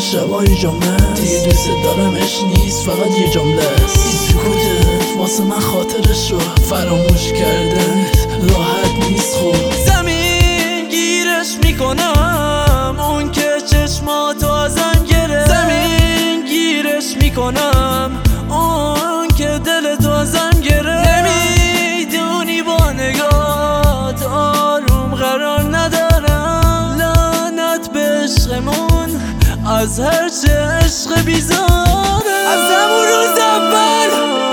شبای جمعه دیگه دوست دارم عشق نیست فقط یه جمله است. این سکوتت واسه من خاطرش رو فراموش کردن راحت نیست. خوب زمین گیرش میکنم اون که چشماتو ازم گرفت. زمین گیرش میکنم اون که دلتو ازم گرفت. نمیدونی با نگات آروم قرار ندارم. لعنت به عشقمون از هر چه عشق بیزاره. از همون روز اول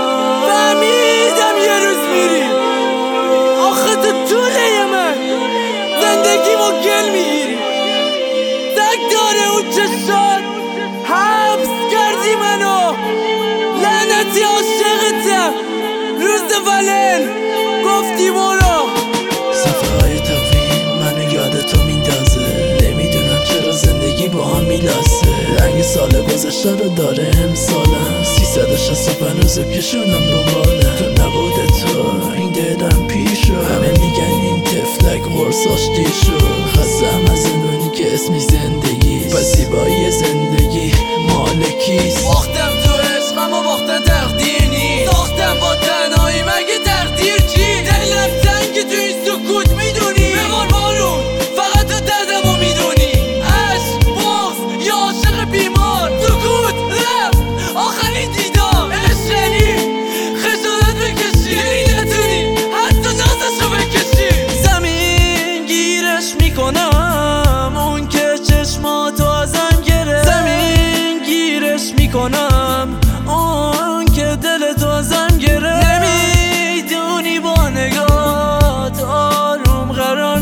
فهمیدم یه روز میری. آخه تو طوله من زندگی با گل میگیری. تک داره اون چشات حبس کردی منو. لعنتی عاشقتم روز ولن گفتی برو. صفحه های تقویم منو یادتو میندازه. نمیدونم چرا زندگی با هم میلاسه. رنگ سال گذشته رو داره امسالم 365 روزه که شدم دوباره. تو نبود تو این دلم پیشو. همه میگن این تفلک قرصاش دیر شد. خستم از زندونی که اسمی زندگی پس زیبایی زندگی مالکیست. باختم تو عشقم و باختن تقدیر نیست. ساختم با تنهایی مگه تقدیر چی؟ دلم تنگ تو این سکوت میدونی. ببار بارون فقط تو دردمو میدونی. عشق بغض یا عاشق بیمار. سکوت رفت آخرین دیدار. عشقی خجالت بکشی نتونی حتی نازشو بکشی. زمین گیرش میکنم اون که چشماتو ازم گرفت. زمین گیرش میکنم اون که دلتو ازم گرفت. نمیدونی با نگات آروم قرار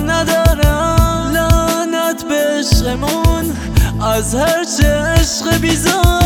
ندارم. لعنت به عشقمون از هر چه عشق بیزار.